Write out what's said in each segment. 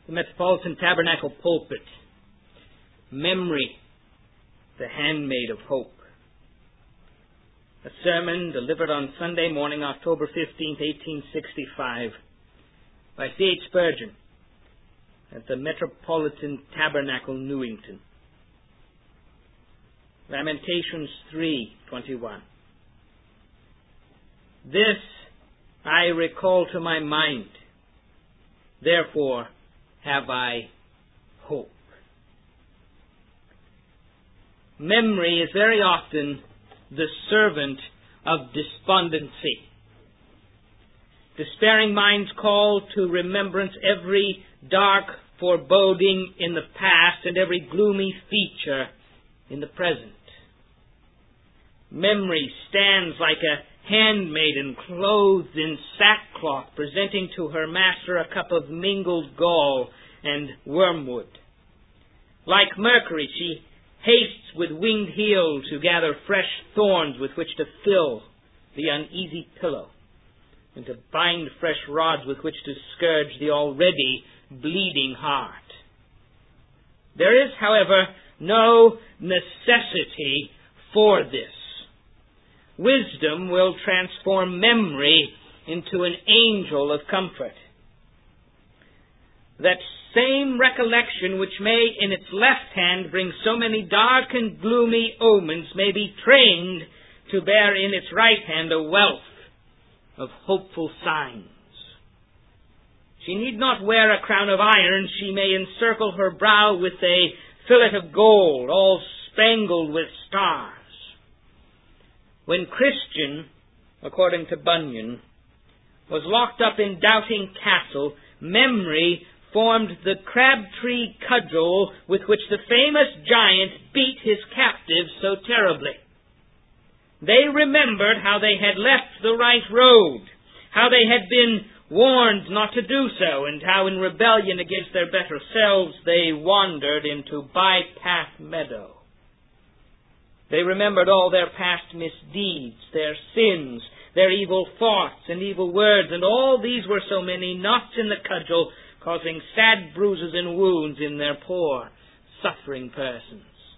The Metropolitan Tabernacle Pulpit. Memory, the handmaid of hope. A sermon delivered on Sunday morning, October 15th, 1865, by C.H. Spurgeon at the Metropolitan Tabernacle, Newington. Lamentations 3:21. This I recall to my mind, therefore have I hope. Memory is very often the servant of despondency. Despairing minds call to remembrance every dark foreboding in the past and every gloomy feature in the present. Memory stands like a handmaiden clothed in sackcloth, presenting to her master a cup of mingled gall and wormwood. Like Mercury, she hastes with winged heel to gather fresh thorns with which to fill the uneasy pillow, and to bind fresh rods with which to scourge the already bleeding heart. There is, however, no necessity for this. Wisdom will transform memory into an angel of comfort. That same recollection which may in its left hand bring so many dark and gloomy omens may be trained to bear in its right hand a wealth of hopeful signs. She need not wear a crown of iron. She may encircle her brow with a fillet of gold, all spangled with stars. When Christian, according to Bunyan, was locked up in Doubting Castle, memory formed the crab-tree cudgel with which the famous giant beat his captives so terribly. They remembered how they had left the right road, how they had been warned not to do so, and how in rebellion against their better selves they wandered into by-path meadow. They remembered all their past misdeeds, their sins, their evil thoughts and evil words, and all these were so many knots in the cudgel, causing sad bruises and wounds in their poor, suffering persons.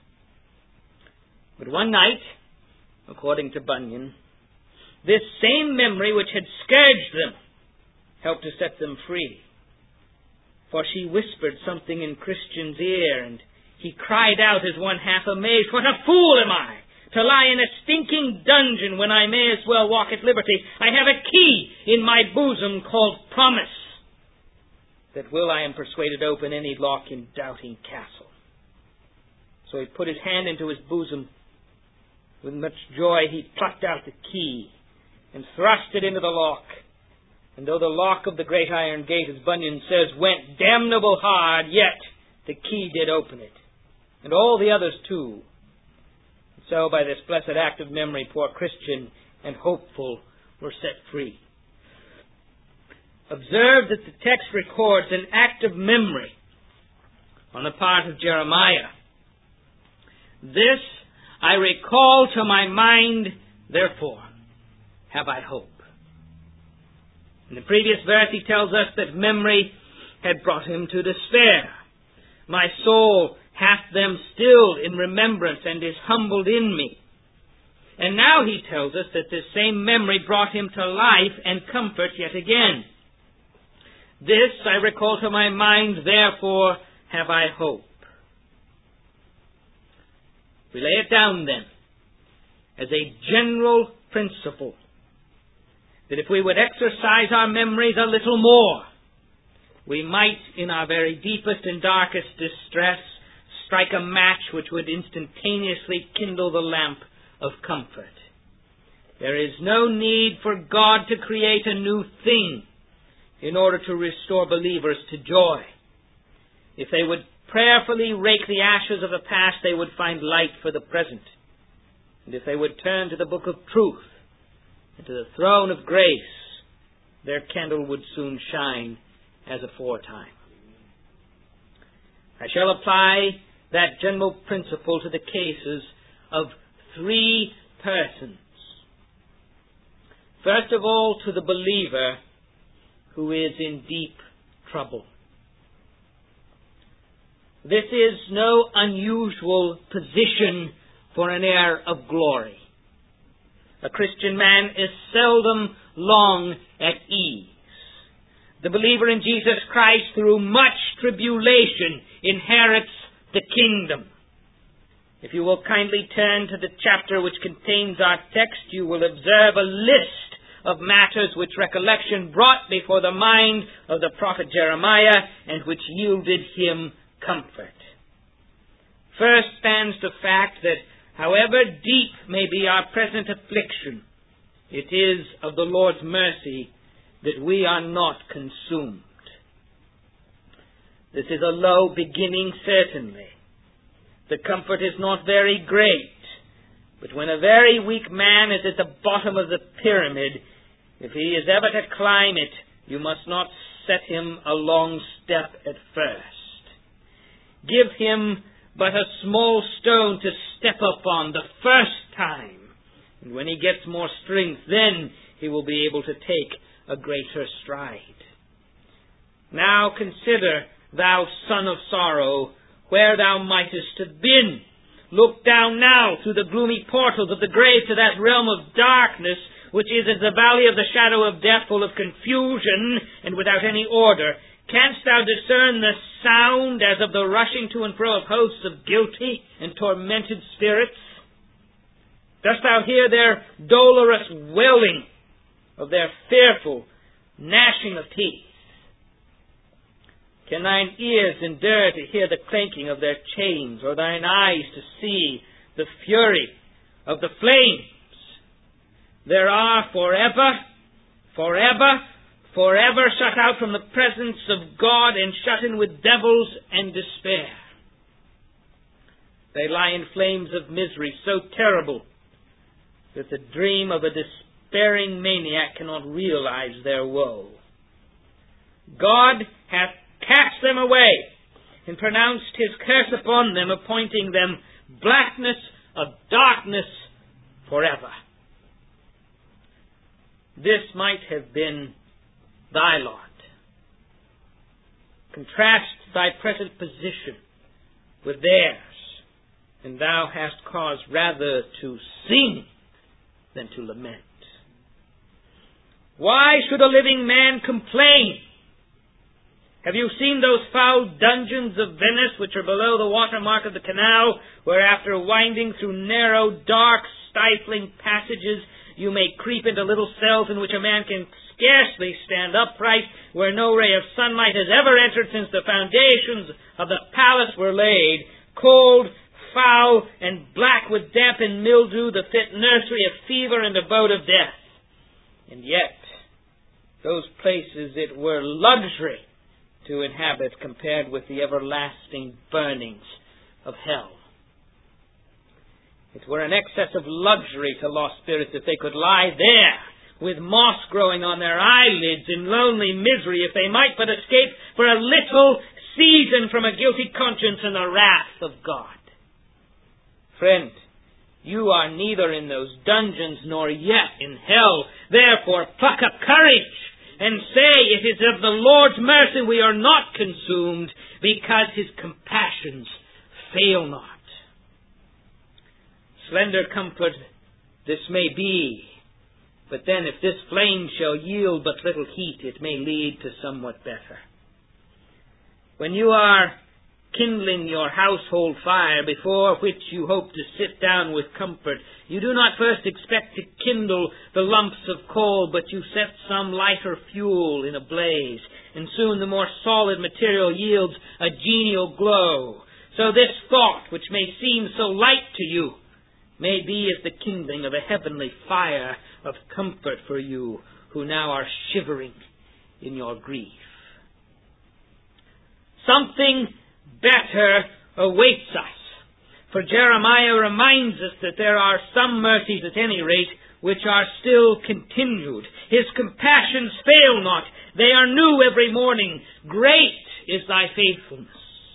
But one night, according to Bunyan, this same memory which had scourged them helped to set them free. For she whispered something in Christian's ear, and he cried out as one half amazed, "What a fool am I, to lie in a stinking dungeon when I may as well walk at liberty. I have a key in my bosom called promise, that will, I am persuaded, open any lock in Doubting Castle." So he put his hand into his bosom. With much joy he plucked out the key and thrust it into the lock. And though the lock of the great iron gate, as Bunyan says, went damnable hard, yet the key did open it, and all the others too. And so by this blessed act of memory, poor Christian and hopeful were set free. Observe that the text records an act of memory on the part of Jeremiah. This I recall to my mind, therefore have I hope. In the previous verse he tells us that memory had brought him to despair. My soul hath them still in remembrance and is humbled in me. And now he tells us that this same memory brought him to life and comfort yet again. This I recall to my mind, therefore have I hope. We lay it down then as a general principle that if we would exercise our memories a little more, we might, in our very deepest and darkest distress, strike a match which would instantaneously kindle the lamp of comfort. There is no need for God to create a new thing in order to restore believers to joy. If they would prayerfully rake the ashes of the past, they would find light for the present. And if they would turn to the book of truth and to the throne of grace, their candle would soon shine as aforetime. I shall apply that general principle to the cases of three persons. First of all, to the believer who is in deep trouble. This is no unusual position for an heir of glory. A Christian man is seldom long at ease. The believer in Jesus Christ, through much tribulation, inherits the kingdom. If you will kindly turn to the chapter which contains our text, you will observe a list of matters which recollection brought before the mind of the prophet Jeremiah and which yielded him comfort. First stands the fact that however deep may be our present affliction, it is of the Lord's mercy that we are not consumed. This is a low beginning, certainly. The comfort is not very great, but when a very weak man is at the bottom of the pyramid, if he is ever to climb it, you must not set him a long step at first. Give him but a small stone to step upon the first time, and when he gets more strength, then he will be able to take a greater stride. Now consider, thou son of sorrow, where thou mightest have been. Look down now through the gloomy portals of the grave to that realm of darkness, which is as the valley of the shadow of death, full of confusion and without any order. Canst thou discern the sound as of the rushing to and fro of hosts of guilty and tormented spirits? Dost thou hear their dolorous wailing of their fearful gnashing of teeth? Can thine ears endure to hear the clanking of their chains, or thine eyes to see the fury of the flames? There are forever shut out from the presence of God and shut in with devils and despair. They lie in flames of misery so terrible that the dream of a despairing maniac cannot realize their woe. God hath cast them away and pronounced his curse upon them, appointing them blackness of darkness forever. This might have been thy lot. Contrast thy present position with theirs, and thou hast cause rather to sing than to lament. Why should a living man complain? Have you seen those foul dungeons of Venice which are below the watermark of the canal, where after winding through narrow, dark, stifling passages, you may creep into little cells in which a man can scarcely stand upright, where no ray of sunlight has ever entered since the foundations of the palace were laid, cold, foul, and black with damp and mildew, the fit nursery of fever and abode of death. And yet, those places it were luxury to inhabit compared with the everlasting burnings of hell. It were an excess of luxury to lost spirits if they could lie there with moss growing on their eyelids in lonely misery, if they might but escape for a little season from a guilty conscience and the wrath of God. Friend, you are neither in those dungeons nor yet in hell. Therefore, pluck up courage and say, it is of the Lord's mercy we are not consumed, because his compassions fail not. Slender comfort this may be, but then if this flame shall yield but little heat, it may lead to somewhat better. When you are kindling your household fire, before which you hope to sit down with comfort, you do not first expect to kindle the lumps of coal, but you set some lighter fuel in a blaze, and soon the more solid material yields a genial glow. So this thought, which may seem so light to you, may be as the kindling of a heavenly fire of comfort for you who now are shivering in your grief. Something better awaits us, for Jeremiah reminds us that there are some mercies, at any rate, which are still continued. His compassions fail not. They are new every morning. Great is thy faithfulness.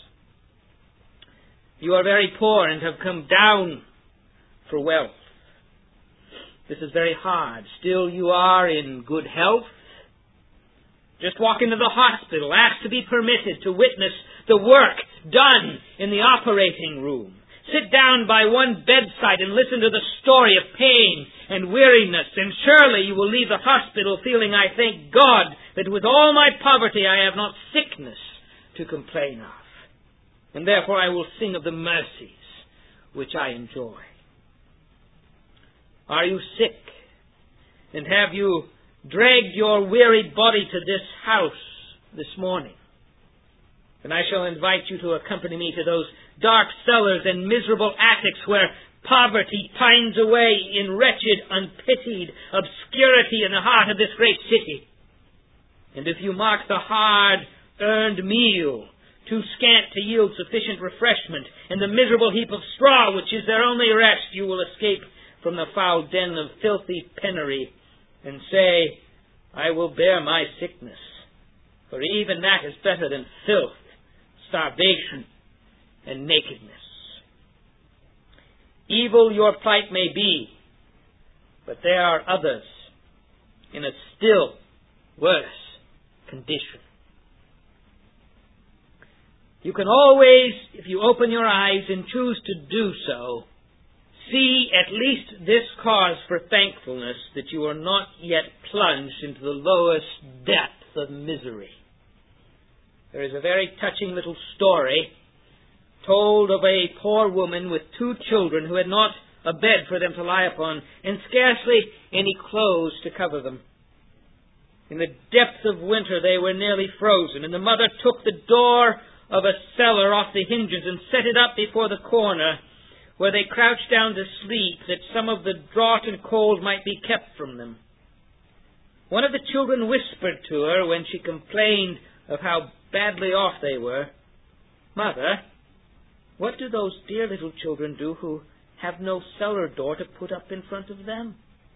You are very poor and have come down for wealth. This is very hard. Still you are in good health. Just walk into the hospital, ask to be permitted to witness the work done in the operating room. Sit down by one bedside and listen to the story of pain and weariness, and surely you will leave the hospital feeling, I thank God that with all my poverty I have not sickness to complain of. And therefore I will sing of the mercies which I enjoy. Are you sick? And have you dragged your wearied body to this house this morning? And I shall invite you to accompany me to those dark cellars and miserable attics where poverty pines away in wretched, unpitied obscurity in the heart of this great city. And if you mark the hard-earned meal, too scant to yield sufficient refreshment, and the miserable heap of straw which is their only rest, you will escape from the foul den of filthy penury and say, I will bear my sickness, for even that is better than filth, starvation, and nakedness. Evil your plight may be, but there are others in a still worse condition. You can always, if you open your eyes and choose to do so, see at least this cause for thankfulness, that you are not yet plunged into the lowest depth of misery. There is a very touching little story told of a poor woman with 2 children who had not a bed for them to lie upon and scarcely any clothes to cover them. In the depth of winter they were nearly frozen, and the mother took the door of a cellar off the hinges and set it up before the corner where they crouched down to sleep, that some of the draught and cold might be kept from them. One of the children whispered to her when she complained of how badly off they were, Mother, what do those dear little children do who have no cellar door to put up in front of them?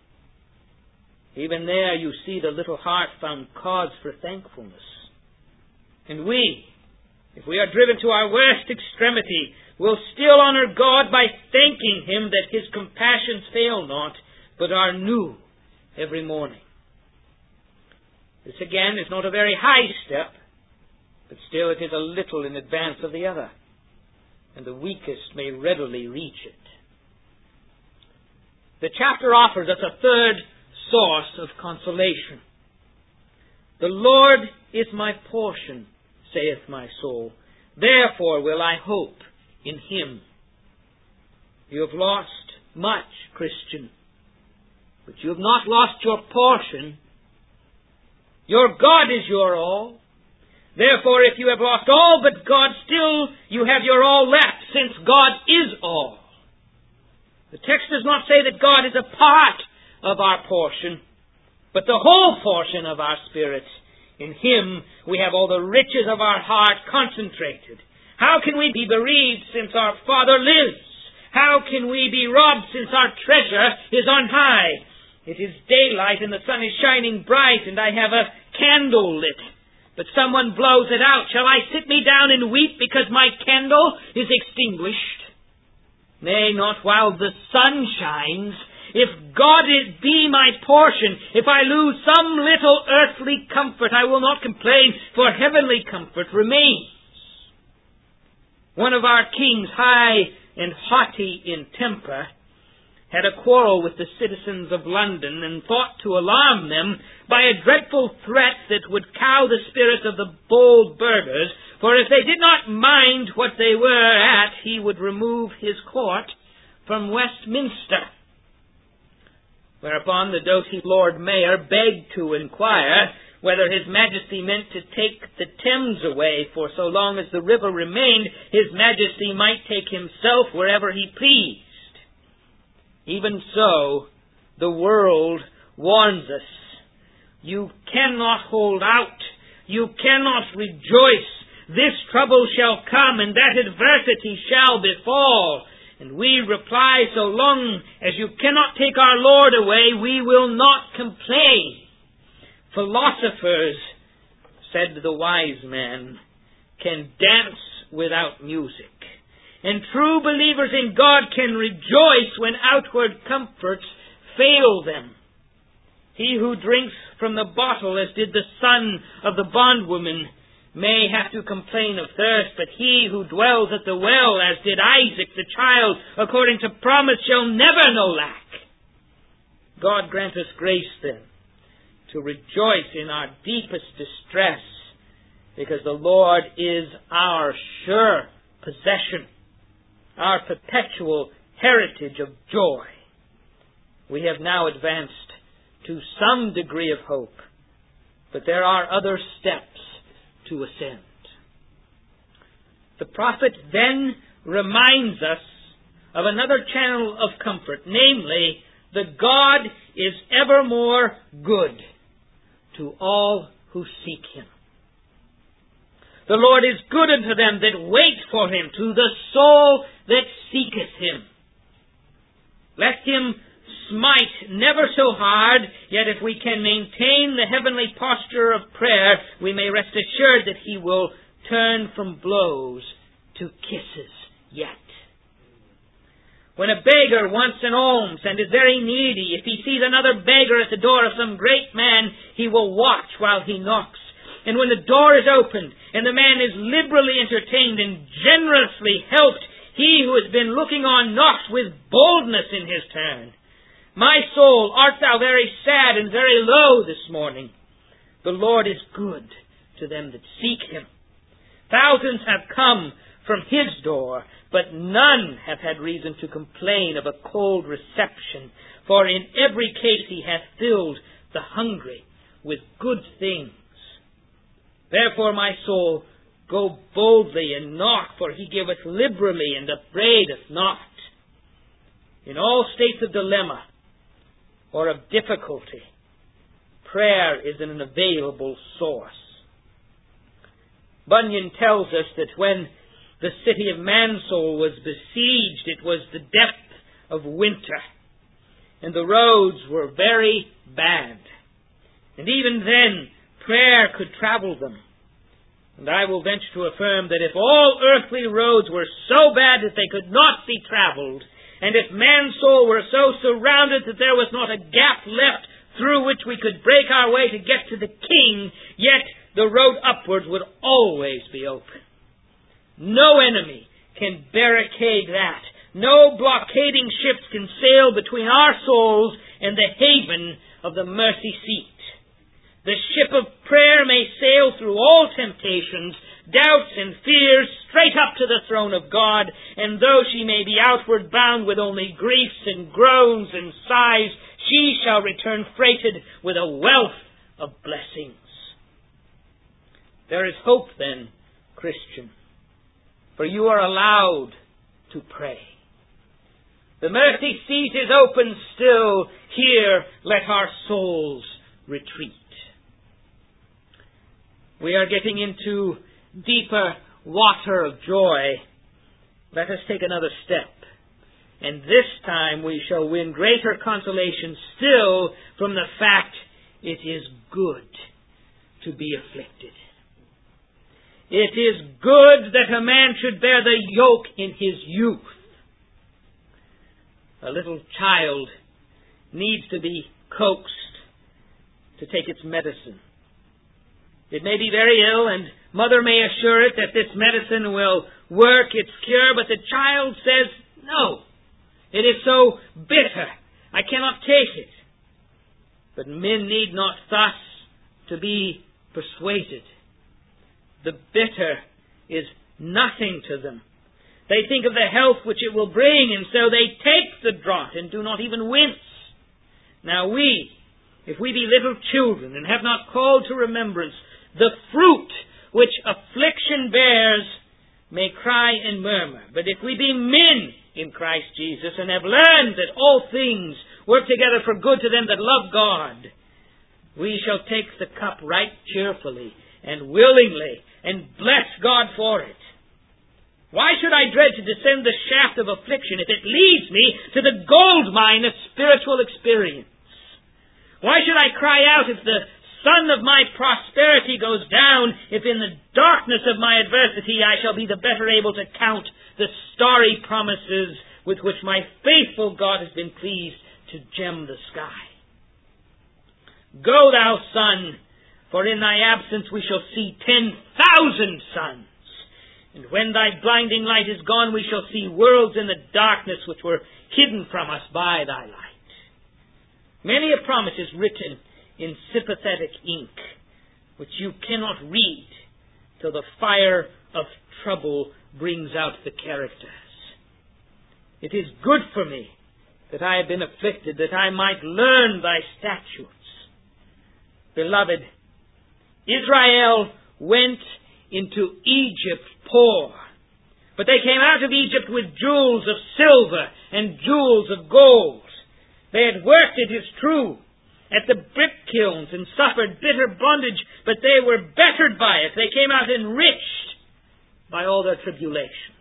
Even there you see the little heart found cause for thankfulness. And we, if we are driven to our worst extremity, will still honor God by thanking Him that His compassions fail not, but are new every morning. This again is not a very high step, but still it is a little in advance of the other, and the weakest may readily reach it. The chapter offers us a third source of consolation. The Lord is my portion, saith my soul. Therefore will I hope in Him. You have lost much, Christian, but you have not lost your portion. Your God is your all. Therefore, if you have lost all but God, still you have your all left, since God is all. The text does not say that God is a part of our portion, but the whole portion of our spirit. In Him we have all the riches of our heart concentrated. How can we be bereaved since our Father lives? How can we be robbed since our treasure is on high? It is daylight and the sun is shining bright, and I have a candle lit, but someone blows it out. Shall I sit me down and weep because my candle is extinguished? Nay, not while the sun shines. If God be my portion, if I lose some little earthly comfort, I will not complain, for heavenly comfort remains. One of our kings, high and haughty in temper, had a quarrel with the citizens of London, and thought to alarm them by a dreadful threat that would cow the spirits of the bold burghers, for if they did not mind what they were at, he would remove his court from Westminster. Whereupon the doughty Lord Mayor begged to inquire whether His Majesty meant to take the Thames away, for so long as the river remained, His Majesty might take himself wherever he pleased. Even so, the world warns us. You cannot hold out. You cannot rejoice. This trouble shall come, and that adversity shall befall. And we reply, so long as you cannot take our Lord away, we will not complain. Philosophers, said the wise man, can dance without music. And true believers in God can rejoice when outward comforts fail them. He who drinks from the bottle, as did the son of the bondwoman, may have to complain of thirst, but he who dwells at the well, as did Isaac the child, according to promise, shall never know lack. God grant us grace, then, to rejoice in our deepest distress, because the Lord is our sure possession, our perpetual heritage of joy. We have now advanced to some degree of hope, but there are other steps to ascend. The prophet then reminds us of another channel of comfort, namely, that God is evermore good to all who seek Him. The Lord is good unto them that wait for Him, to the soul that seeketh Him. Let Him smite never so hard, yet if we can maintain the heavenly posture of prayer, we may rest assured that He will turn from blows to kisses yet. When a beggar wants an alms and is very needy, if he sees another beggar at the door of some great man, he will watch while he knocks. And when the door is opened, and the man is liberally entertained and generously helped, he who has been looking on knocks with boldness in his turn. My soul, art thou very sad and very low this morning? The Lord is good to them that seek Him. Thousands have come from His door, but none have had reason to complain of a cold reception, for in every case He hath filled the hungry with good things. Therefore, my soul, go boldly and knock, for He giveth liberally and upbraideth not. In all states of dilemma or of difficulty, prayer is an available source. Bunyan tells us that when the city of Mansoul was besieged, it was the depth of winter, and the roads were very bad. And even then, prayer could travel them. And I will venture to affirm that if all earthly roads were so bad that they could not be traveled, and if Mansoul were so surrounded that there was not a gap left through which we could break our way to get to the king, yet the road upwards would always be open. No enemy can barricade that. No blockading ships can sail between our souls and the haven of the mercy seat. The ship of prayer may sail through all temptations, doubts and fears, straight up to the throne of God, and though she may be outward bound with only griefs and groans and sighs, she shall return freighted with a wealth of blessings. There is hope then, Christian, for you are allowed to pray. The mercy seat is open still. Here let our souls retreat. We are getting into deeper water of joy. Let us take another step. And this time we shall win greater consolation still from the fact it is good to be afflicted. It is good that a man should bear the yoke in his youth. A little child needs to be coaxed to take its medicine. It may be very ill, and mother may assure it that this medicine will work its cure, but the child says, no, it is so bitter, I cannot take it. But men need not thus to be persuaded. The bitter is nothing to them. They think of the health which it will bring, and so they take the draught and do not even wince. Now we, if we be little children and have not called to remembrance the fruit which affliction bears, may cry and murmur. But if we be men in Christ Jesus and have learned that all things work together for good to them that love God, we shall take the cup right cheerfully and willingly and bless God for it. Why should I dread to descend the shaft of affliction if it leads me to the gold mine of spiritual experience? Why should I cry out if the sun of my prosperity goes down, if in the darkness of my adversity I shall be the better able to count the starry promises with which my faithful God has been pleased to gem the sky? Go, thou sun, for in thy absence we shall see 10,000 1,000 suns. And when thy blinding light is gone, we shall see worlds in the darkness which were hidden from us by thy light. Many a promise is written in sympathetic ink, which you cannot read till the fire of trouble brings out the characters. It is good for me that I have been afflicted, that I might learn thy statutes. Beloved, Israel went into Egypt poor, but they came out of Egypt with jewels of silver and jewels of gold. They had worked, it is true, at the brick kilns and suffered bitter bondage, but they were bettered by it. They came out enriched by all their tribulations.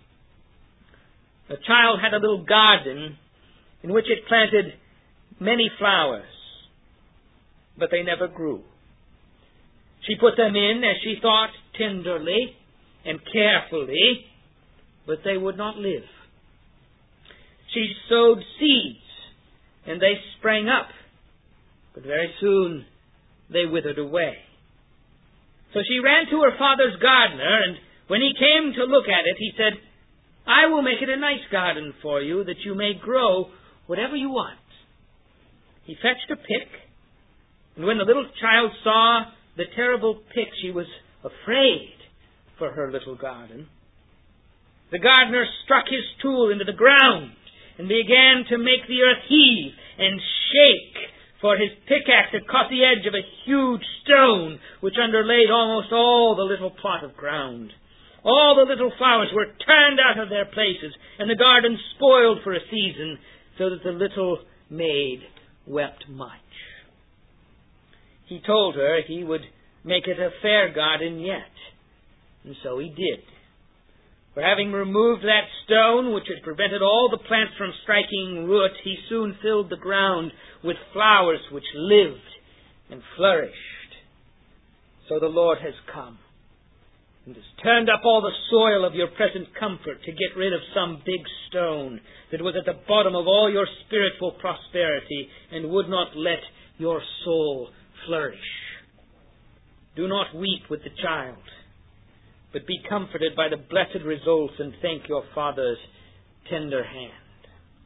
A child had a little garden in which it planted many flowers, but they never grew. She put them in, as she thought, tenderly and carefully, but they would not live. She sowed seeds, and they sprang up, but very soon they withered away. So she ran to her father's gardener, and when he came to look at it, he said, I will make it a nice garden for you, that you may grow whatever you want. He fetched a pick, and when the little child saw the terrible pick, she was afraid for her little garden. The gardener struck his tool into the ground and began to make the earth heave and shake, for his pickaxe had caught the edge of a huge stone which underlaid almost all the little plot of ground. All the little flowers were turned out of their places, and the garden spoiled for a season, so that the little maid wept much. He told her he would make it a fair garden yet, and so he did. For having removed that stone which had prevented all the plants from striking root, he soon filled the ground with flowers which lived and flourished. So the Lord has come and has turned up all the soil of your present comfort to get rid of some big stone that was at the bottom of all your spiritual prosperity and would not let your soul flourish. Do not weep with the child, but be comforted by the blessed results, and thank your Father's tender hand.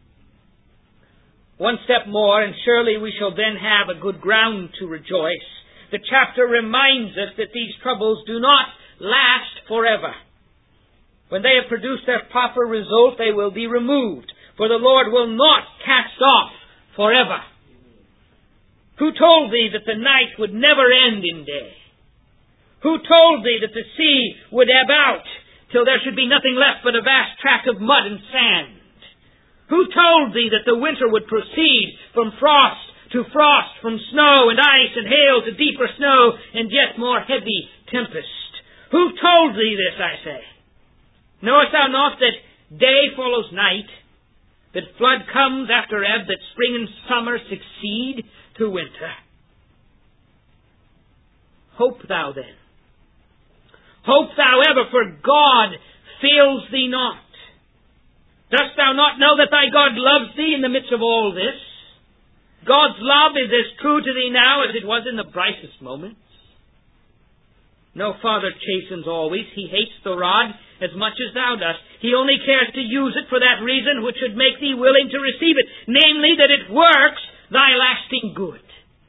One step more, and surely we shall then have a good ground to rejoice. The chapter reminds us that these troubles do not last forever. When they have produced their proper result, they will be removed, for the Lord will not cast off forever. Who told thee that the night would never end in day? Who told thee that the sea would ebb out till there should be nothing left but a vast tract of mud and sand? Who told thee that the winter would proceed from frost to frost, from snow and ice and hail to deeper snow and yet more heavy tempest? Who told thee this, I say? Knowest thou not that day follows night, that flood comes after ebb, that spring and summer succeed to winter? Hope thou then. Hope thou ever, for God fails thee not. Dost thou not know that thy God loves thee in the midst of all this? God's love is as true to thee now as it was in the brightest moments. No father chastens always. He hates the rod as much as thou dost. He only cares to use it for that reason which should make thee willing to receive it, namely that it works thy lasting good.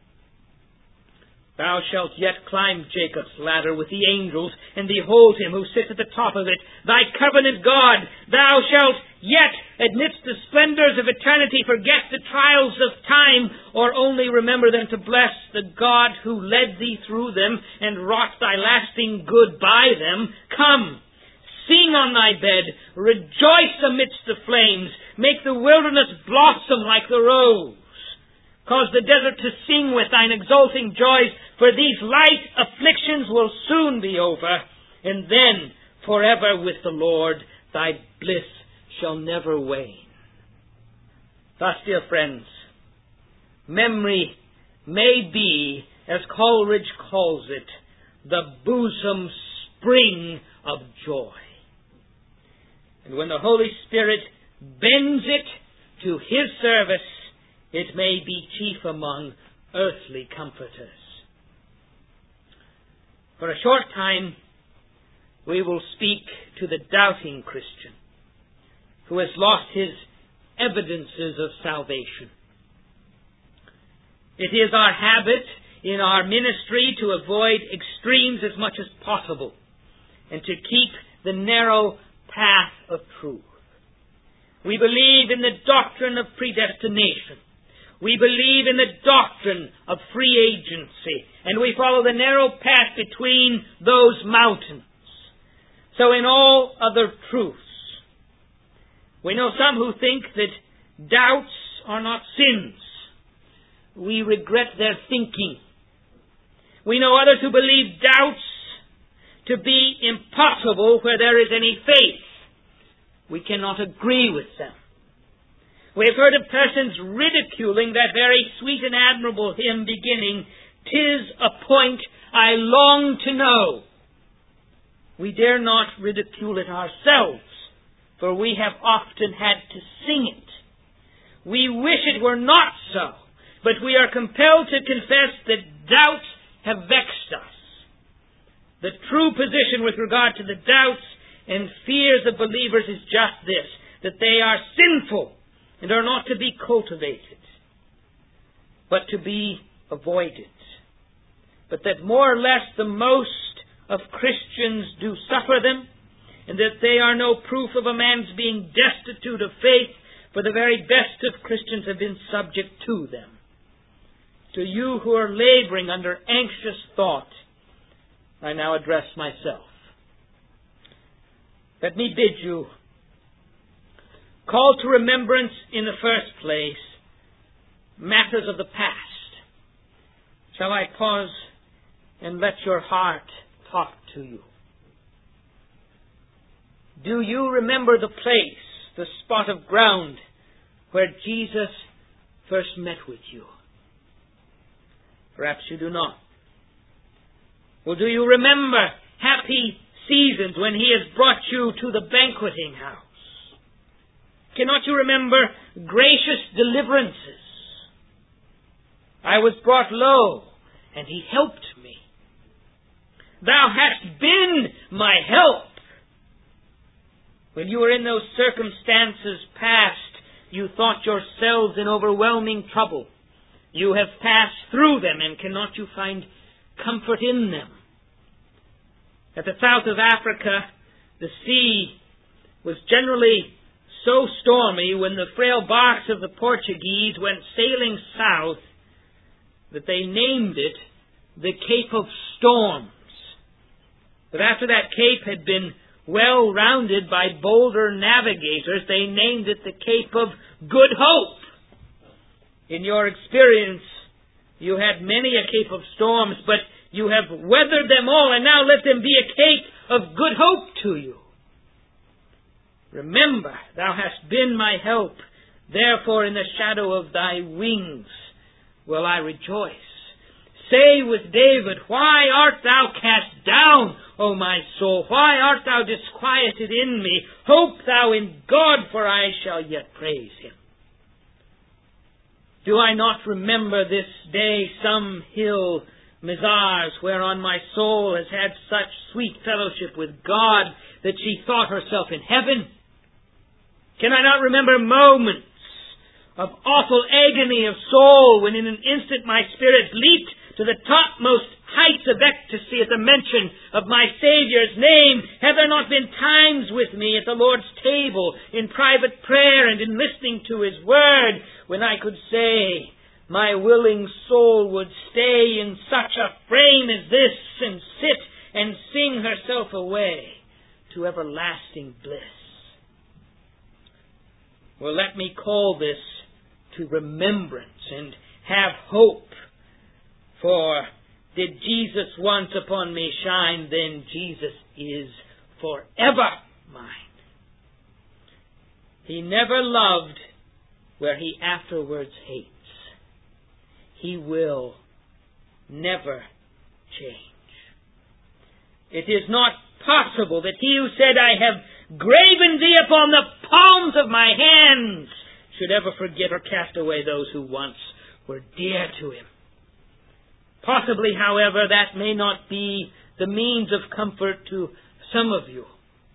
Thou shalt yet climb Jacob's ladder with the angels, and behold him who sits at the top of it, thy covenant God. Thou shalt yet, amidst the splendors of eternity, forget the trials of time, or only remember them to bless the God who led thee through them, and wrought thy lasting good by them. Come, sing on thy bed, rejoice amidst the flames, make the wilderness blossom like the rose. Cause the desert to sing with thine exulting joys, for these light afflictions will soon be over, and then forever with the Lord thy bliss shall never wane. Thus, dear friends, memory may be, as Coleridge calls it, the bosom spring of joy. And when the Holy Spirit bends it to His service, it may be chief among earthly comforters. For a short time, we will speak to the doubting Christian who has lost his evidences of salvation. It is our habit in our ministry to avoid extremes as much as possible and to keep the narrow path of truth. We believe in the doctrine of predestination. We believe in the doctrine of free agency, and we follow the narrow path between those mountains. So in all other truths, we know some who think that doubts are not sins. We regret their thinking. We know others who believe doubts to be impossible where there is any faith. We cannot agree with them. We have heard of persons ridiculing that very sweet and admirable hymn beginning, "'Tis a point I long to know." We dare not ridicule it ourselves, for we have often had to sing it. We wish it were not so, but we are compelled to confess that doubts have vexed us. The true position with regard to the doubts and fears of believers is just this, that they are sinful and are not to be cultivated, but to be avoided. But that more or less the most of Christians do suffer them, and that they are no proof of a man's being destitute of faith, for the very best of Christians have been subject to them. To you who are laboring under anxious thought, I now address myself. Let me bid you call to remembrance in the first place matters of the past. Shall I pause and let your heart talk to you? Do you remember the place, the spot of ground where Jesus first met with you? Perhaps you do not. Well, do you remember happy seasons when He has brought you to the banqueting house? Cannot you remember gracious deliverances? I was brought low, and He helped me. Thou hast been my help. When you were in those circumstances past, you thought yourselves in overwhelming trouble. You have passed through them, and cannot you find comfort in them? At the south of Africa, the sea was generally so stormy when the frail barks of the Portuguese went sailing south that they named it the Cape of Storms. But after that cape had been well rounded by bolder navigators, they named it the Cape of Good Hope. In your experience, you had many a cape of storms, but you have weathered them all, and now let them be a cape of good hope to you. Remember, thou hast been my help. Therefore, in the shadow of thy wings will I rejoice. Say with David, why art thou cast down, O my soul? Why art thou disquieted in me? Hope thou in God, for I shall yet praise Him. Do I not remember this day some hill, Mizars, whereon my soul has had such sweet fellowship with God that she thought herself in heaven? Can I not remember moments of awful agony of soul when in an instant my spirit leaped to the topmost heights of ecstasy at the mention of my Saviour's name? Have there not been times with me at the Lord's table, in private prayer and in listening to His Word, when I could say, my willing soul would stay in such a frame as this and sit and sing herself away to everlasting bliss? Well, let me call this to remembrance and have hope. For did Jesus once upon me shine, then Jesus is forever mine. He never loved where He afterwards hates. He will never change. It is not possible that He who said, I have graven thee upon the palms of my hands, should ever forget or cast away those who once were dear to Him. Possibly, however, that may not be the means of comfort to some of you.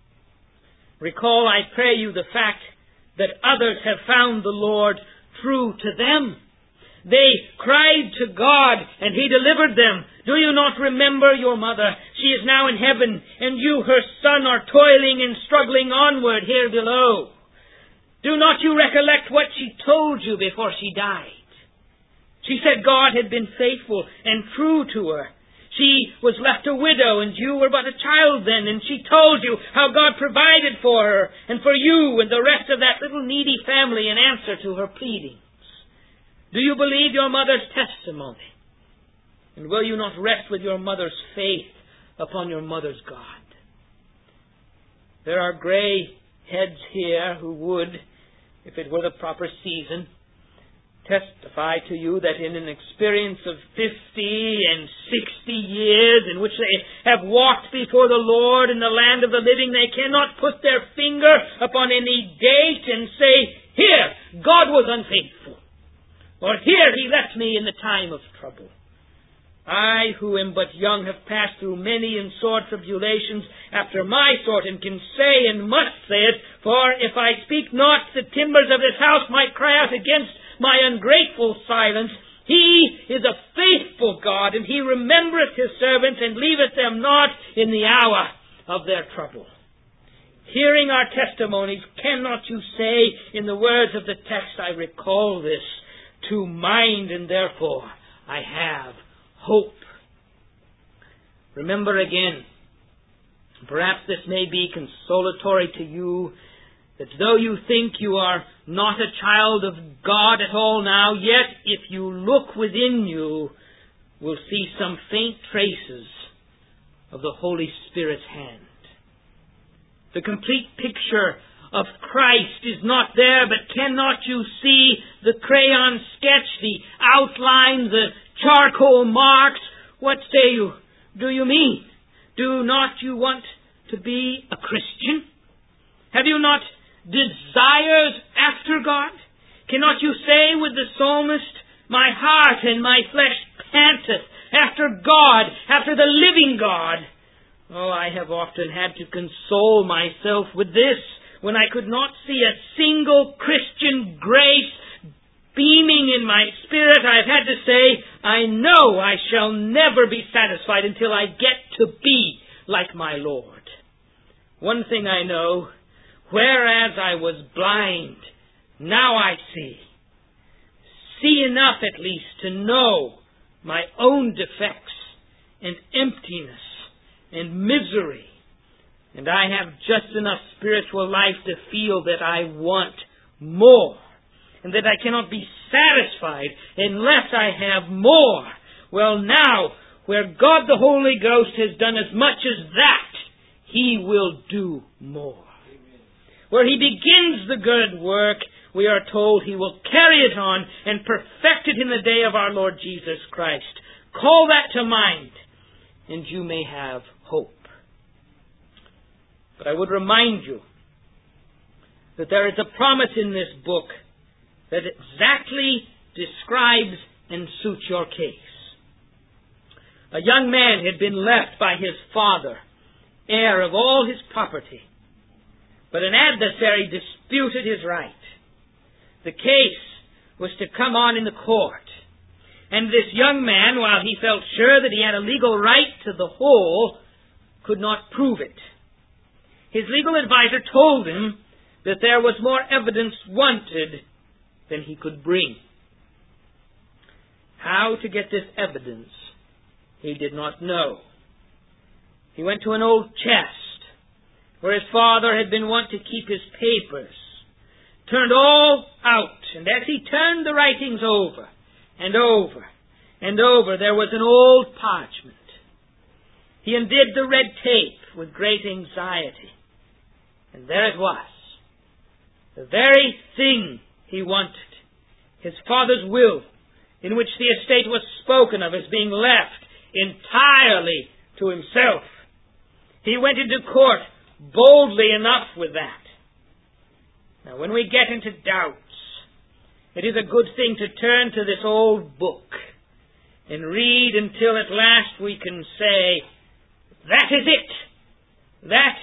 Recall, I pray you, the fact that others have found the Lord true to them. They cried to God, and He delivered them. Do you not remember your mother? She is now in heaven, and you, her son, are toiling and struggling onward here below. Do not you recollect what she told you before she died? She said God had been faithful and true to her. She was left a widow, and you were but a child then, and she told you how God provided for her and for you and the rest of that little needy family in answer to her pleadings. Do you believe your mother's testimony? And will you not rest with your mother's faith upon your mother's God? There are grey heads here who would, if it were the proper season, testify to you that in an experience of 50 and 60 years in which they have walked before the Lord in the land of the living, they cannot put their finger upon any date and say, here, God was unfaithful. Or here He left me in the time of trouble. I, who am but young, have passed through many and sore tribulations after my sort, and can say and must say it, for if I speak not, the timbers of this house might cry out against my ungrateful silence. He is a faithful God, and He remembereth His servants, and leaveth them not in the hour of their trouble. Hearing our testimonies, cannot you say in the words of the text, I recall this to mind, and therefore I have hope. Remember again, perhaps this may be consolatory to you, that though you think you are not a child of God at all now, yet if you look within you, will see some faint traces of the Holy Spirit's hand. The complete picture of Christ is not there, but cannot you see the crayon sketch, the outline, the charcoal marks? What say you? Do you mean? Do not you want to be a Christian? Have you not desires after God? Cannot you say with the psalmist, my heart and my flesh panteth after God, after the living God? Oh, I have often had to console myself with this, when I could not see a single Christian grace beaming in my spirit. I have had to say, I know I shall never be satisfied until I get to be like my Lord. One thing I know, whereas I was blind, now I see. See enough at least to know my own defects and emptiness and misery. And I have just enough spiritual life to feel that I want more, and that I cannot be satisfied unless I have more. Well, now, where God the Holy Ghost has done as much as that, He will do more. Where He begins the good work, we are told He will carry it on and perfect it in the day of our Lord Jesus Christ. Call that to mind, and you may have hope. But I would remind you that there is a promise in this book that exactly describes and suits your case. A young man had been left by his father, heir of all his property, but an adversary disputed his right. The case was to come on in the court, and this young man, while he felt sure that he had a legal right to the whole, could not prove it. His legal advisor told him that there was more evidence wanted than he could bring. How to get this evidence, he did not know. He went to an old chest where his father had been wont to keep his papers, turned all out, and as he turned the writings over and over and over, there was an old parchment. He undid the red tape with great anxiety. And there it was, the very thing he wanted, his father's will, in which the estate was spoken of as being left entirely to himself. He went into court boldly enough with that. Now, when we get into doubts, it is a good thing to turn to this old book and read until at last we can say, that is it. That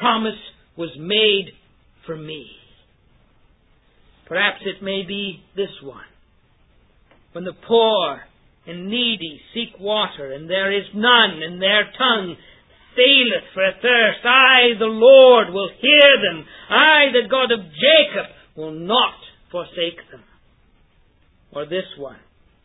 promise was made for me. Perhaps it may be this one. When the poor and needy seek water, and there is none, and their tongue faileth for thirst, I, the Lord, will hear them. I, the God of Jacob, will not forsake them. Or this one.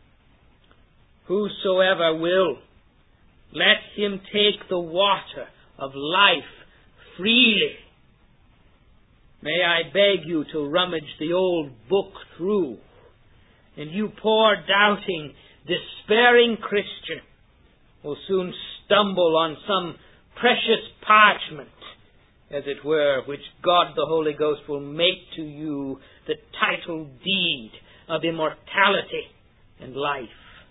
Whosoever will, let him take the water of life freely. May I beg you to rummage the old book through, and you poor, doubting, despairing Christian will soon stumble on some precious parchment, as it were, which God the Holy Ghost will make to you the title deed of immortality and life.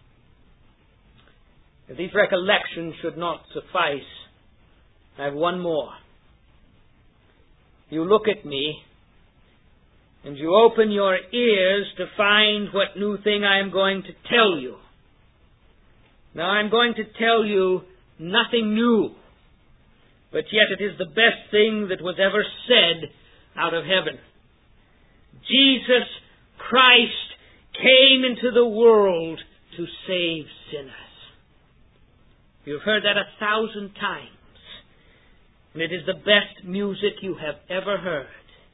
If these recollections should not suffice, I have one more. You look at me, and you open your ears to find what new thing I am going to tell you. Now I am going to tell you nothing new, but yet it is the best thing that was ever said out of heaven. Jesus Christ came into the world to save sinners. You've heard that 1,000 times. And it is the best music you have ever heard.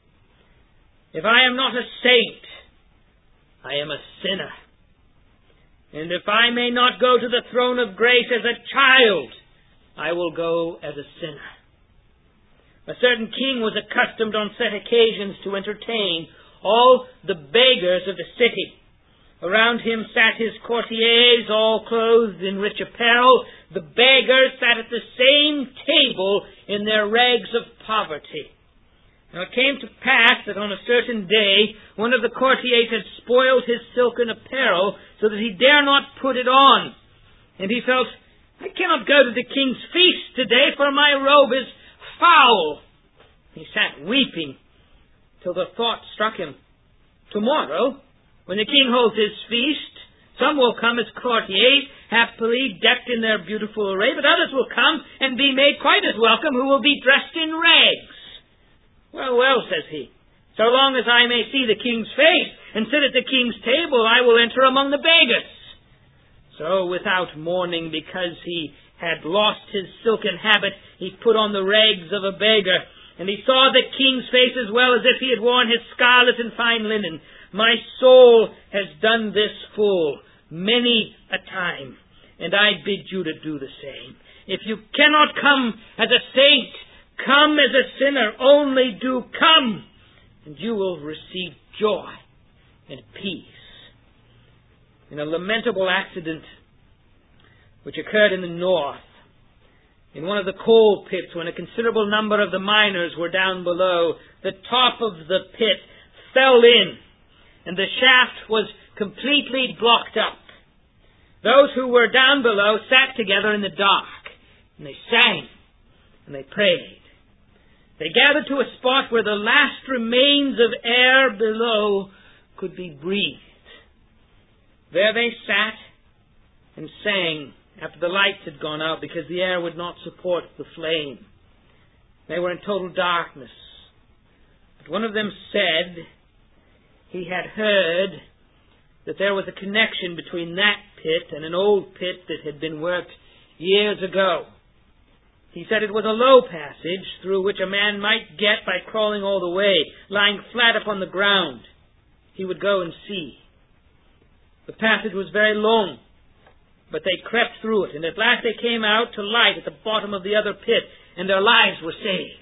If I am not a saint, I am a sinner. And if I may not go to the throne of grace as a child, I will go as a sinner. A certain king was accustomed on set occasions to entertain all the beggars of the city. Around him sat his courtiers, all clothed in rich apparel. The beggars sat at the same table in their rags of poverty. Now it came to pass that on a certain day, one of the courtiers had spoiled his silken apparel, so that he dare not put it on. And he felt, I cannot go to the king's feast today, for my robe is foul. He sat weeping, till the thought struck him, tomorrow, when the king holds his feast, some will come as courtiers, happily decked in their beautiful array, but others will come and be made quite as welcome, who will be dressed in rags. Well, well, says he, so long as I may see the king's face and sit at the king's table, I will enter among the beggars. So, without mourning because he had lost his silken habit, he put on the rags of a beggar, and he saw the king's face as well as if he had worn his scarlet and fine linen. My soul has done this full many a time, and I bid you to do the same. If you cannot come as a saint, come as a sinner. Only do come, and you will receive joy and peace. In a lamentable accident which occurred in the north, in one of the coal pits, when a considerable number of the miners were down below, the top of the pit fell in, and the shaft was completely blocked up. Those who were down below sat together in the dark, and they sang, and they prayed. They gathered to a spot where the last remains of air below could be breathed. There they sat and sang after the lights had gone out, because the air would not support the flame. They were in total darkness. But one of them said he had heard that there was a connection between that pit and an old pit that had been worked years ago. He said it was a low passage through which a man might get by crawling all the way, lying flat upon the ground. He would go and see. The passage was very long, but they crept through it, and at last they came out to light at the bottom of the other pit, and their lives were saved.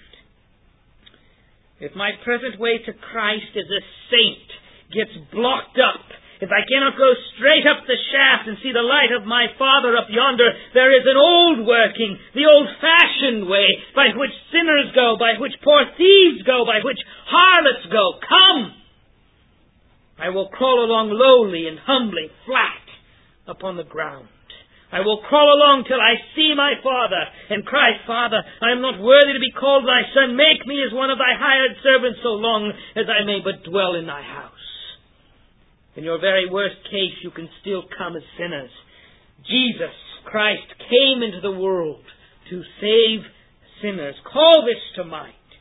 If my present way to Christ as a saint gets blocked up, if I cannot go straight up the shaft and see the light of my Father up yonder, there is an old working, the old-fashioned way, by which sinners go, by which poor thieves go, by which harlots go. Come! I will crawl along lowly and humbly, flat upon the ground. I will crawl along till I see my Father, and cry, Father, I am not worthy to be called thy son. Make me as one of thy hired servants so long as I may but dwell in thy house. In your very worst case, you can still come as sinners. Jesus Christ came into the world to save sinners. Call this to mind.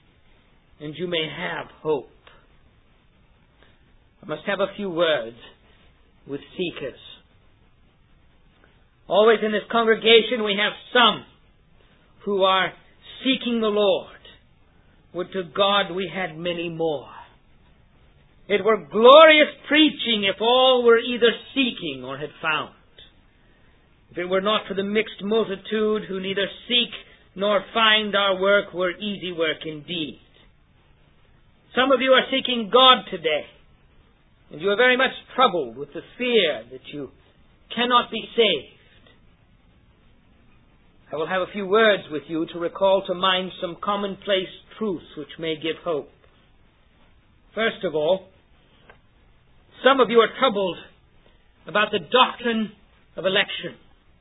and you may have hope. I must have a few words with seekers. Always in this congregation we have some who are seeking the Lord. Would to God we had many more. It were glorious preaching if all were either seeking or had found. If it were not for the mixed multitude who neither seek nor find, our work were easy work indeed. Some of you are seeking God today, and you are very much troubled with the fear that you cannot be saved. I will have a few words with you to recall to mind some commonplace truths which may give hope. First of all, some of you are troubled about the doctrine of election.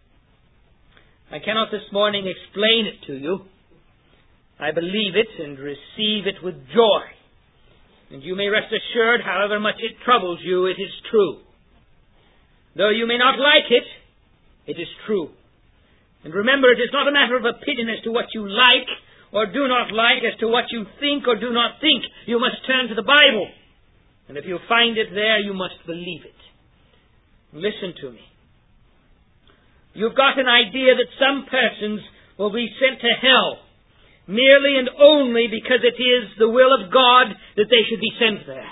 I cannot this morning explain it to you. I believe it and receive it with joy. And you may rest assured, however much it troubles you, it is true. Though you may not like it, it is true. And remember, it is not a matter of opinion as to what you like or do not like, as to what you think or do not think. You must turn to the Bible. And if you find it there, you must believe it. Listen to me. You've got an idea that some persons will be sent to hell merely and only because it is the will of God that they should be sent there.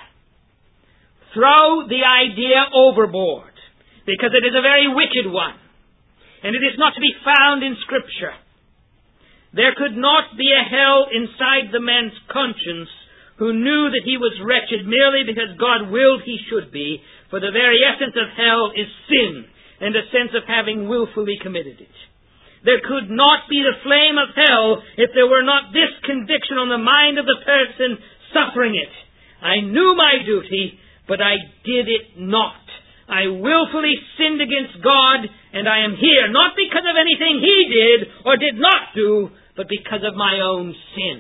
Throw the idea overboard, because it is a very wicked one, and it is not to be found in Scripture. There could not be a hell inside the man's conscience who knew that he was wretched merely because God willed he should be, for the very essence of hell is sin, and a sense of having willfully committed it. There could not be the flame of hell if there were not this conviction on the mind of the person suffering it. I knew my duty, but I did it not. I willfully sinned against God, and I am here, not because of anything He did or did not do, but because of my own sin.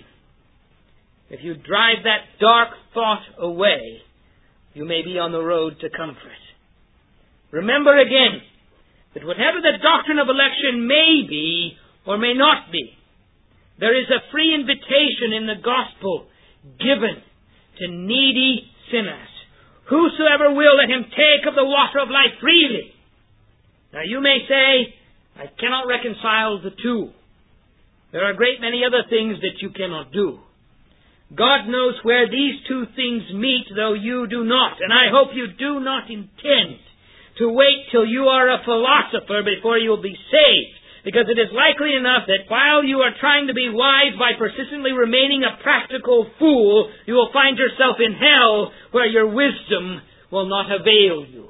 If you drive that dark thought away, you may be on the road to comfort. Remember again, that whatever the doctrine of election may be or may not be, there is a free invitation in the gospel given to needy sinners. Whosoever will, let him take of the water of life freely. Now you may say, I cannot reconcile the two. There are a great many other things that you cannot do. God knows where these two things meet, though you do not. And I hope you do not intend to wait till you are a philosopher before you will be saved, because it is likely enough that while you are trying to be wise by persistently remaining a practical fool, you will find yourself in hell where your wisdom will not avail you.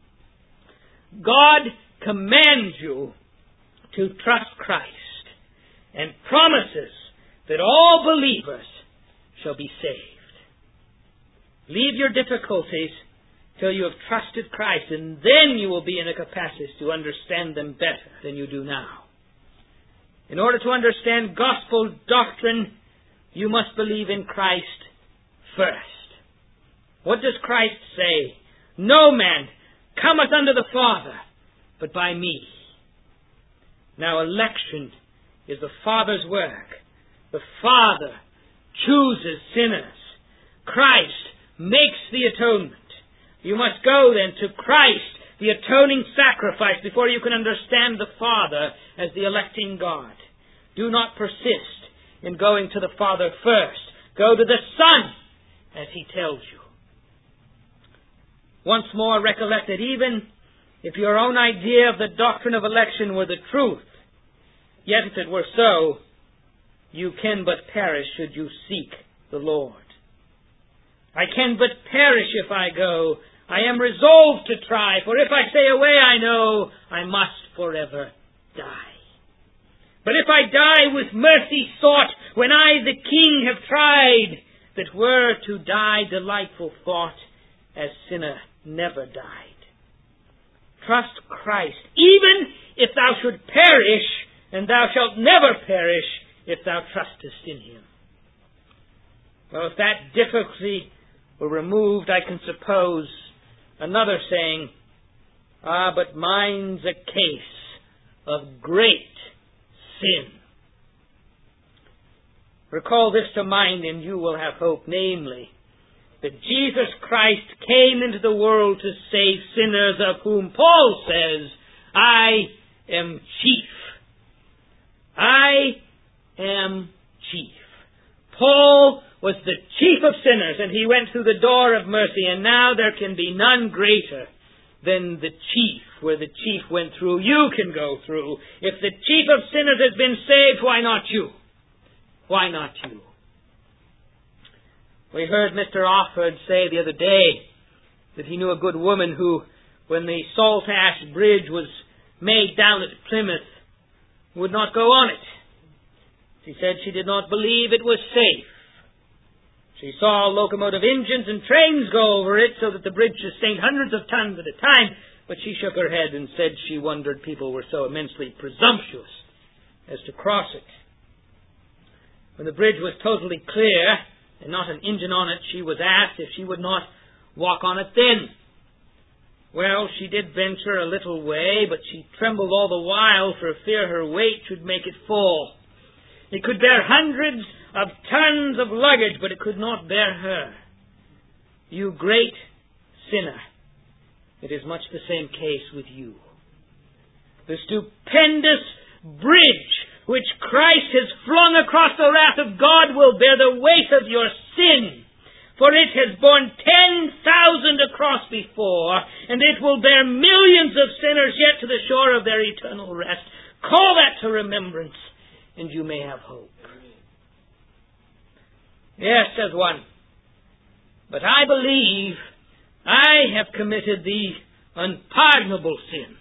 God commands you to trust Christ and promises that all believers shall be saved. Leave your difficulties till you have trusted Christ, and then you will be in a capacity to understand them better than you do now. In order to understand gospel doctrine, you must believe in Christ first. What does Christ say? No man cometh unto the Father but by me. Now election is the Father's work. The Father chooses sinners. Christ makes the atonement. You must go then to Christ, the atoning sacrifice, before you can understand the Father as the electing God. Do not persist in going to the Father first. Go to the Son, as He tells you. Once more, recollect that even if your own idea of the doctrine of election were the truth, yet if it were so, you can but perish should you seek the Lord. I can but perish if I go. I am resolved to try, for if I stay away, I know I must forever die. But if I die with mercy sought, when I, the King, have tried, that were to die delightful thought, as sinner never died. Trust Christ, even if thou should perish, and thou shalt never perish if thou trustest in Him. Well, if that difficulty were removed, I can suppose another saying, but mine's a case of great sin. Recall this to mind and you will have hope, namely, that Jesus Christ came into the world to save sinners, of whom Paul says, I am chief. I am chief. Paul was the chief of sinners, and he went through the door of mercy, and now there can be none greater than the chief. Where the chief went through, you can go through. If the chief of sinners has been saved, why not you? Why not you? We heard Mr. Offord say the other day that he knew a good woman who, when the Saltash Bridge was made down at Plymouth, would not go on it. She said she did not believe it was safe. She saw locomotive engines and trains go over it so that the bridge sustained hundreds of tons at a time, but she shook her head and said she wondered people were so immensely presumptuous as to cross it. When the bridge was totally clear and not an engine on it, she was asked if she would not walk on it then. Well, she did venture a little way, but she trembled all the while for fear her weight should make it fall. It could bear hundreds of tons of luggage, but it could not bear her. You great sinner, it is much the same case with you. The stupendous bridge which Christ has flung across the wrath of God will bear the weight of your sin, for it has borne 10,000 across before, and it will bear millions of sinners yet to the shore of their eternal rest. Call that to remembrance, and you may have hope. Yes, says one, but I believe I have committed the unpardonable sin.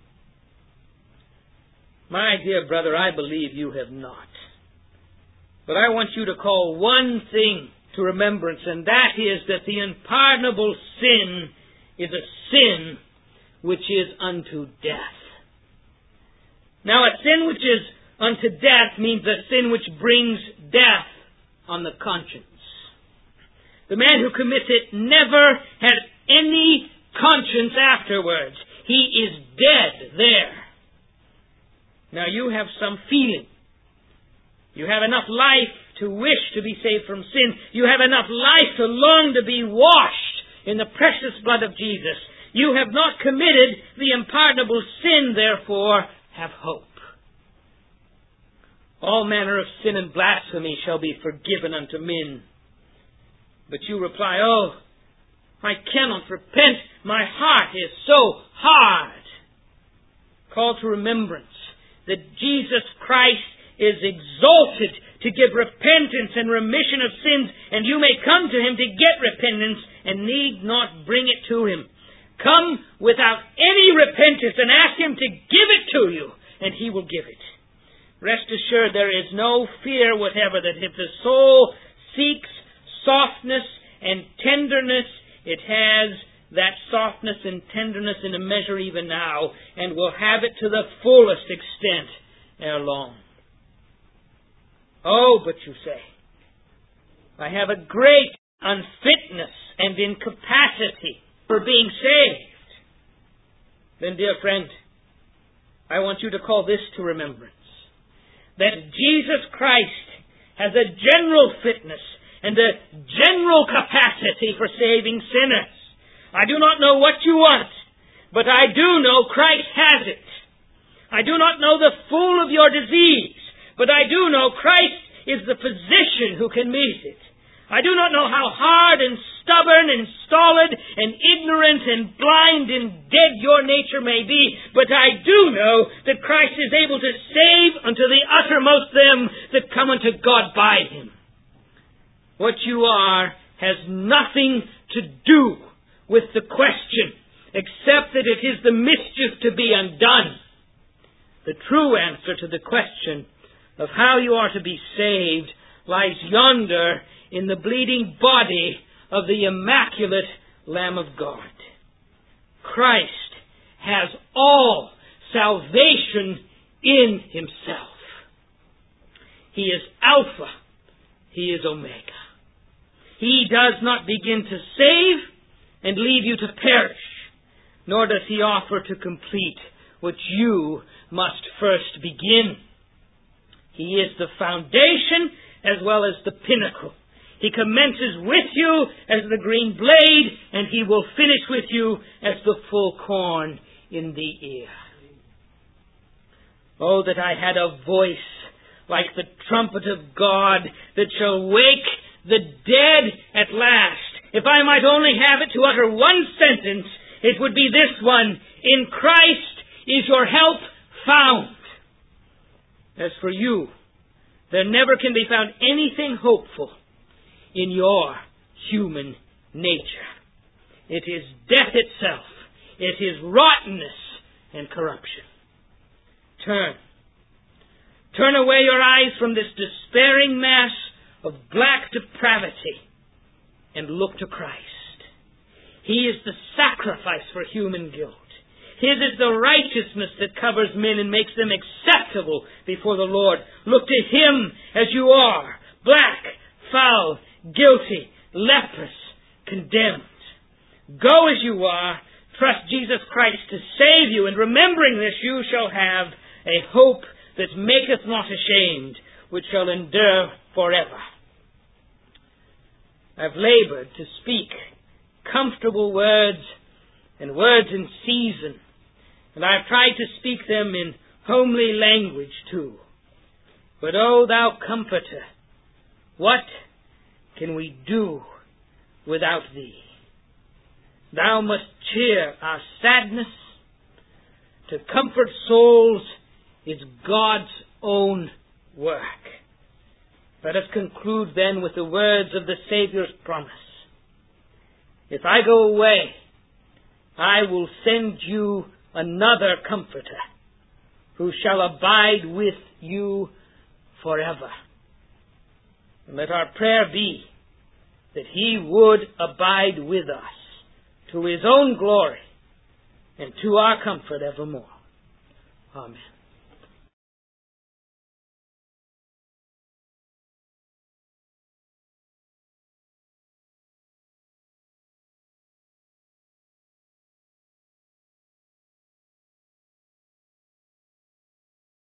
My dear brother, I believe you have not. But I want you to call one thing to remembrance, and that is that the unpardonable sin is a sin which is unto death. Now, a sin which is unto death means a sin which brings death on the conscience. The man who commits it never has any conscience afterwards. He is dead there. Now you have some feeling. You have enough life to wish to be saved from sin. You have enough life to long to be washed in the precious blood of Jesus. You have not committed the unpardonable sin, therefore have hope. All manner of sin and blasphemy shall be forgiven unto men. But you reply, oh, I cannot repent. My heart is so hard. Call to remembrance that Jesus Christ is exalted to give repentance and remission of sins, and you may come to Him to get repentance and need not bring it to Him. Come without any repentance and ask Him to give it to you, and He will give it. Rest assured there is no fear whatever that if the soul seeks softness and tenderness, it has that softness and tenderness in a measure even now, and will have it to the fullest extent ere long. Oh, but you say, I have a great unfitness and incapacity for being saved. Then, dear friend, I want you to call this to remembrance, that Jesus Christ has a general fitness and a general capacity for saving sinners. I do not know what you want, but I do know Christ has it. I do not know the full of your disease, but I do know Christ is the physician who can meet it. I do not know how hard and stubborn and stolid and ignorant and blind and dead your nature may be, but I do know that Christ is able to save unto the uttermost them that come unto God by Him. What you are has nothing to do with the question, except that it is the mischief to be undone. The true answer to the question of how you are to be saved lies yonder in the bleeding body of the immaculate Lamb of God. Christ has all salvation in Himself. He is Alpha. He is Omega. He does not begin to save and leave you to perish, nor does He offer to complete what you must first begin. He is the foundation as well as the pinnacle. He commences with you as the green blade, and He will finish with you as the full corn in the ear. Oh, that I had a voice like the trumpet of God that shall wake the dead at last. If I might only have it to utter one sentence, it would be this one: in Christ is your help found. As for you, there never can be found anything hopeful in your human nature. It is death itself. It is rottenness and corruption. Turn away your eyes from this despairing mass of black depravity and look to Christ. He is the sacrifice for human guilt. His is the righteousness that covers men and makes them acceptable before the Lord. Look to Him as you are, black, foul, guilty, leprous, condemned. Go as you are, trust Jesus Christ to save you, and remembering this, you shall have a hope that maketh not ashamed, which shall endure forever. I've labored to speak comfortable words and words in season, and I've tried to speak them in homely language too. But, O Thou Comforter, what can we do without Thee? Thou must cheer our sadness. To comfort souls is God's own work. Let us conclude then with the words of the Saviour's promise. If I go away, I will send you another Comforter, who shall abide with you forever. And let our prayer be that He would abide with us to His own glory and to our comfort evermore. Amen.